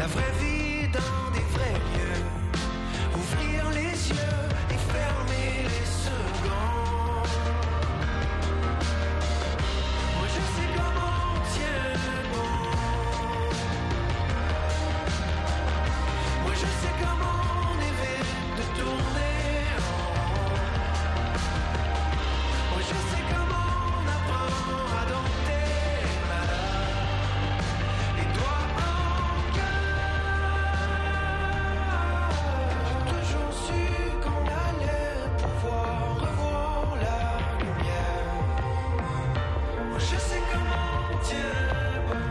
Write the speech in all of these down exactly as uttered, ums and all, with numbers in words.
la vraie vie dans des vrais lieux. Ouvrir les yeux et fermer les secondes. Moi je sais comment on tient bon. Moi je sais comment on évite de tourner en rond. Moi je sais comment on apprend à dompter les malades, les doigts en cœur. J'ai toujours su qu'on allait pouvoir revoir la lumière. Moi je sais comment on tient bon.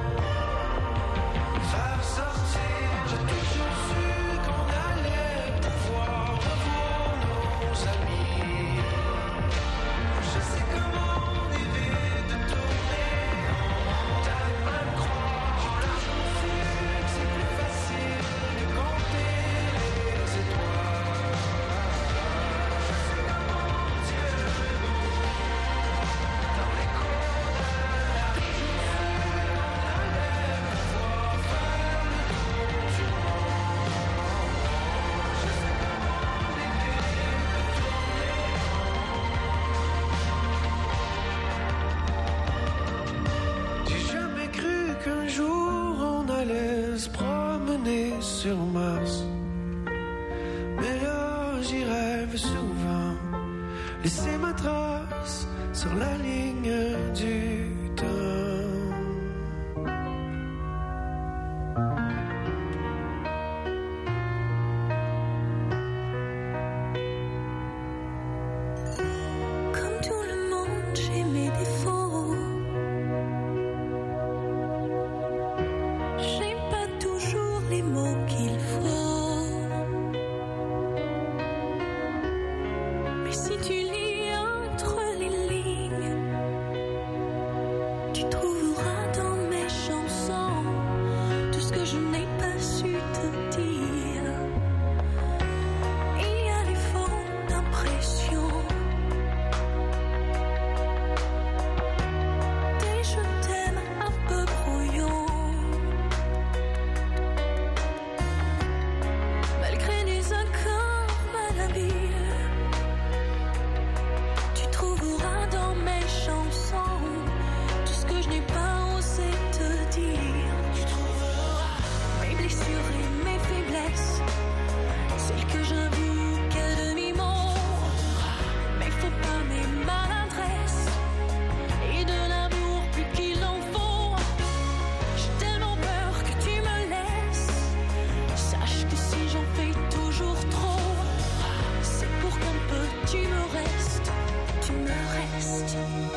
Faire sortir, j'ai toujours su qu'on allait pouvoir revoir nos amis. Je sais comment on évite de tourner en rond. T'arrêtes pas de croire, j'ai toujours su que c'est plus facile de compter les étoiles. Je sais comment on tient bon dans les coins de la rue. Je sais qu'on allait pouvoir faire le tour du monde. Je sais comment on évite de tourner en rond. J'ai jamais cru qu'un jour on allait se promener sur Mars. Mais là j'y rêve souvent. Laisser ma trace sur la ligne du temps. Comme tout le monde, j'ai mes défauts. J'ai pas toujours les mots qu'il faut. Mais si tu lis entre les lignes, tu trouveras dans mes chansons tout ce que je n'ai pas su te dire. Il y a des fautes d'impression, des je t'aime un peu brouillons. Malgré des accords malhabiles, tu trouveras dans mes chansons tout ce que je n'ai pas osé te dire. Tu trouveras mes blessures et mes faiblesses, celles que j'avoue qu'à demi-mot. Mais faut pas mes maladresses et de l'amour plus qu'il en faut. J'ai tellement peur que tu me laisses. Sache que si j'en fais toujours trop, c'est pour qu'un peu tu me restes, tu me restes.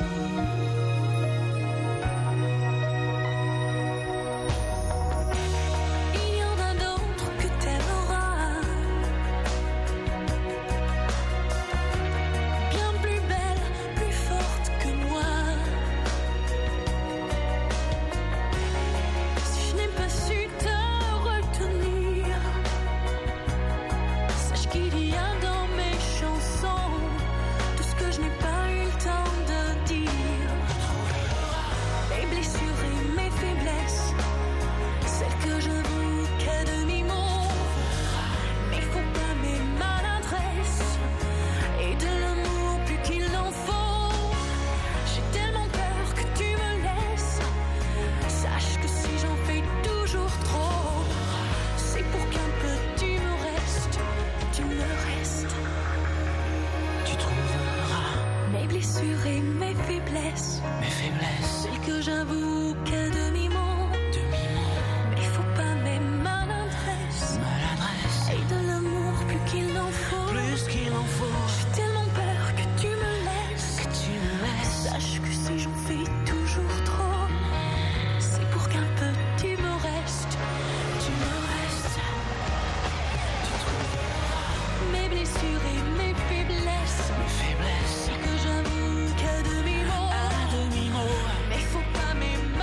Il y en a d'autres que t'aimeras, bien plus belles, plus fortes que moi. Si je n'ai pas su te retenir, sache qu'il y a dans mes chansons tout ce que je n'ai pas eu le temps de dire. Mes blessures et mes faiblesses, celles que j'avoue qu'à demi-mot. Mais faut pas mes maladresses et de l'amour plus qu'il en faut. J'ai tellement peur que tu me laisses. Sache que si j'en fais toujours trop, c'est pour qu'un peu tu me restes, tu me restes. Tu trouveras mes blessures et mes faiblesses, mes faiblesses, celles que j'avoue qu'à demi-mot. Mais faut pas mes maladresses, maladresses et de l'amour plus qu'il en faut, plus qu'il en faut. J'ai tellement peur que tu me laisses, que tu me laisses. Sache que si j'en fais toujours trop, c'est pour qu'un peu tu me restes, tu me restes. Tu trouveras mes blessures et mes faiblesses, mes faiblesses, celles que j'avoue qu'à demi-mot, à demi-mot. Mais faut pas mes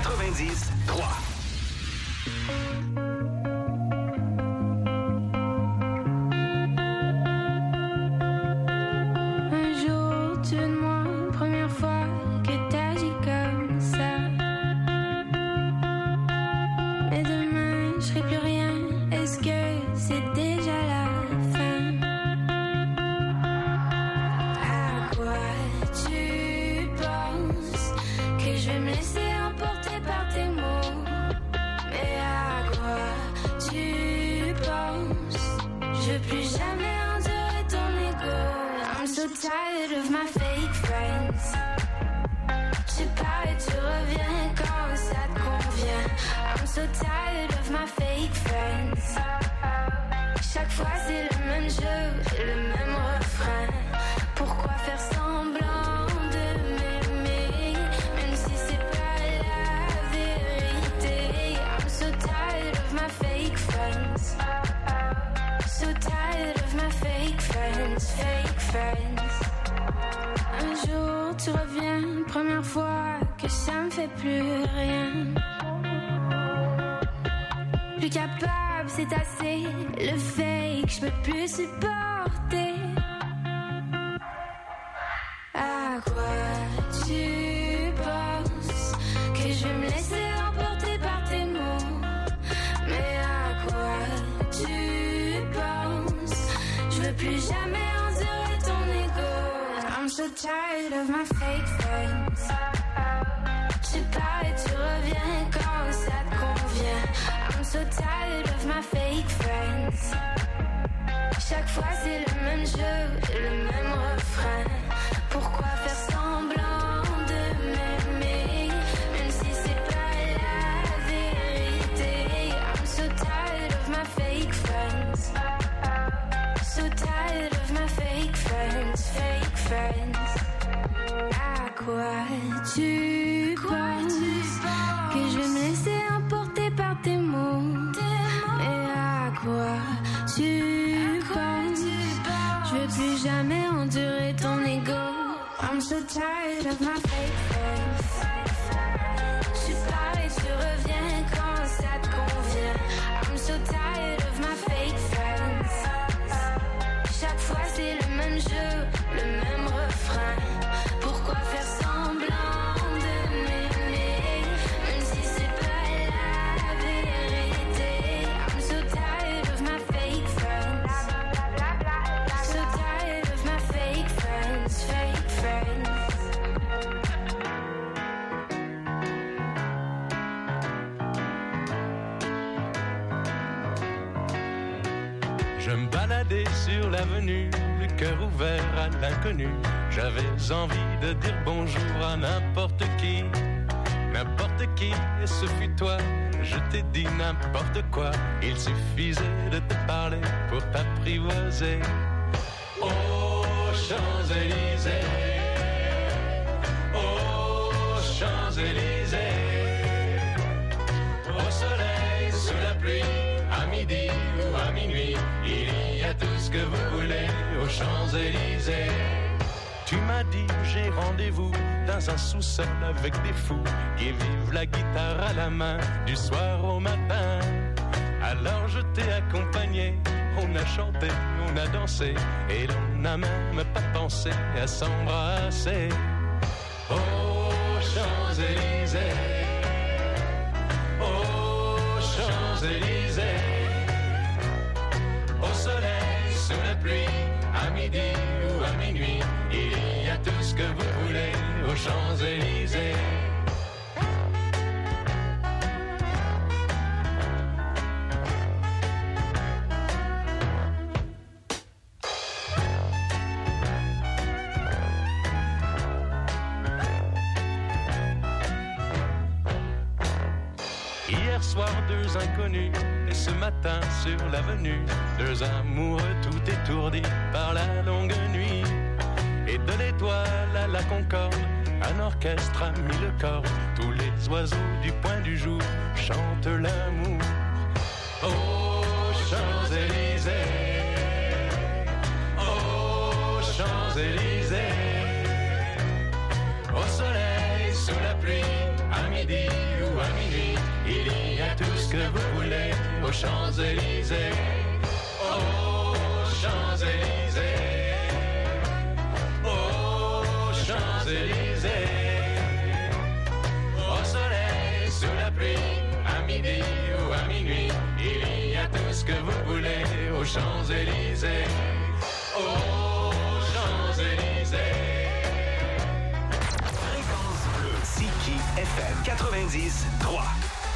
quatre-vingt-dix trois. J'avais envie de dire bonjour à n'importe qui, n'importe qui, et ce fut toi. Je t'ai dit n'importe quoi, il suffisait de te parler pour t'apprivoiser. Aux Champs-Élysées, aux Champs-Élysées, au soleil, sous la pluie, à midi ou à minuit, il y a tout ce que vous voulez aux Champs-Élysées. Tu m'as dit j'ai rendez-vous dans un sous-sol avec des fous qui vivent la guitare à la main du soir au matin. Alors je t'ai accompagné, on a chanté, on a dansé et l'on n'a même pas pensé à s'embrasser. Aux Champs-Élysées, aux Champs-Élysées, au soleil, sous la pluie, à midi ou à minuit, il y a tout ce que vous voulez aux Champs-Élysées. Hier soir, deux inconnus, et ce matin sur l'avenue, deux amoureux tout étourdis par la longue nuit. Et de l'étoile à la Concorde, un orchestre a mis le corps. Tous les oiseaux du point du jour chantent l'amour. Aux Champs-Élysées, aux Champs-Élysées, au soleil, sous la pluie, à midi ou à minuit, il y a tout ce que vous voulez aux Champs-Élysées. Aux Champs-Élysées. Aux Champs-Élysées. Au soleil, sous la pluie, à midi ou à minuit, il y a tout ce que vous voulez aux Champs-Élysées. Aux Champs-Élysées. Fréquence bleue. C J F M quatre-vingt-dix trois.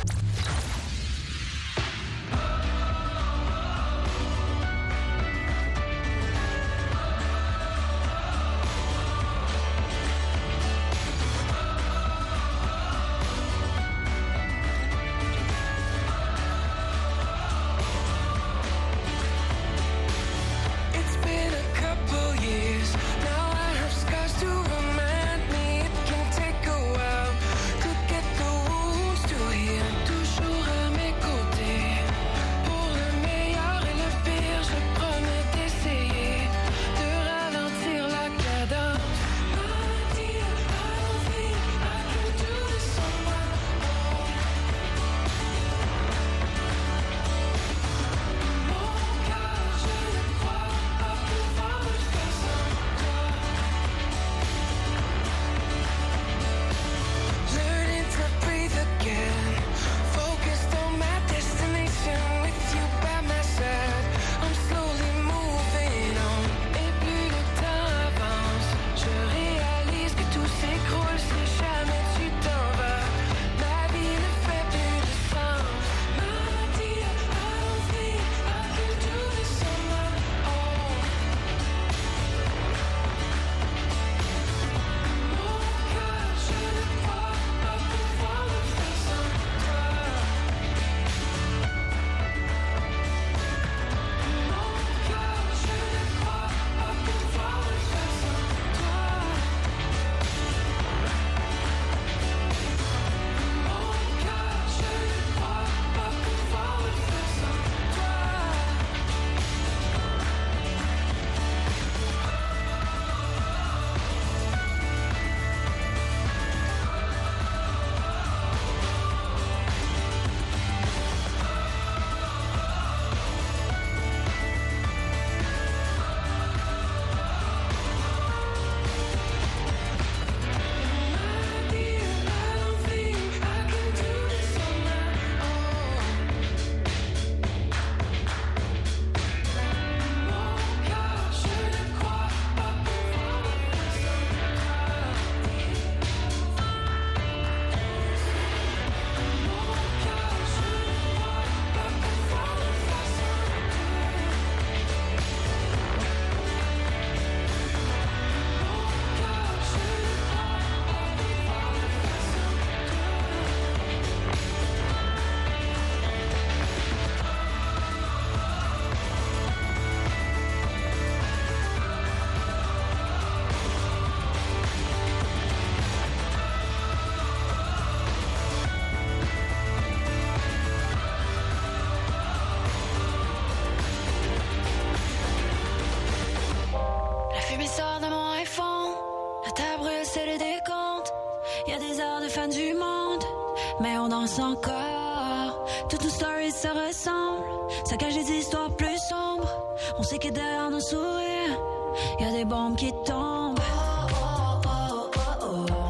Encore, toutes nos stories se ressemblent, saccage des histoires plus sombres. On sait que derrière nos sourires, y a des bombes qui tombent. Oh, oh, oh, oh,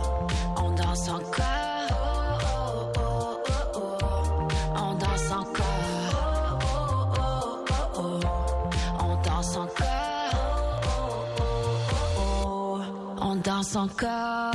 oh. On danse encore. Oh, oh, oh, oh, oh. On danse encore. Oh, oh, oh, oh, oh. On danse encore. Oh, oh, oh, oh, oh. On danse encore.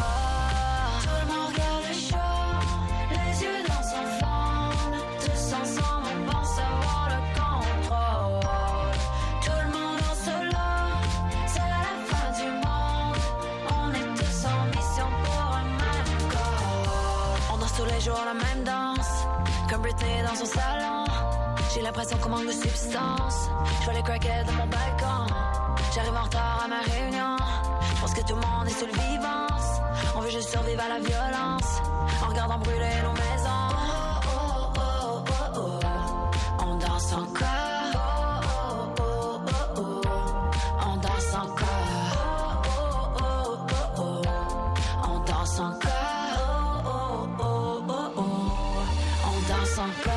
Dans son salon, j'ai l'impression qu'on manque de substance. Je vois les crackheads de mon balcon. J'arrive en retard à ma réunion. Je pense que tout le monde est sous le vivance. On veut juste survivre à la violence en regardant brûler nos maisons. Oh, oh, oh, oh, oh. On danse encore. Oh, oh, oh, oh, oh. On danse encore. Oh, oh, oh, oh, oh. On danse encore. Oh, oh, oh. sans peur.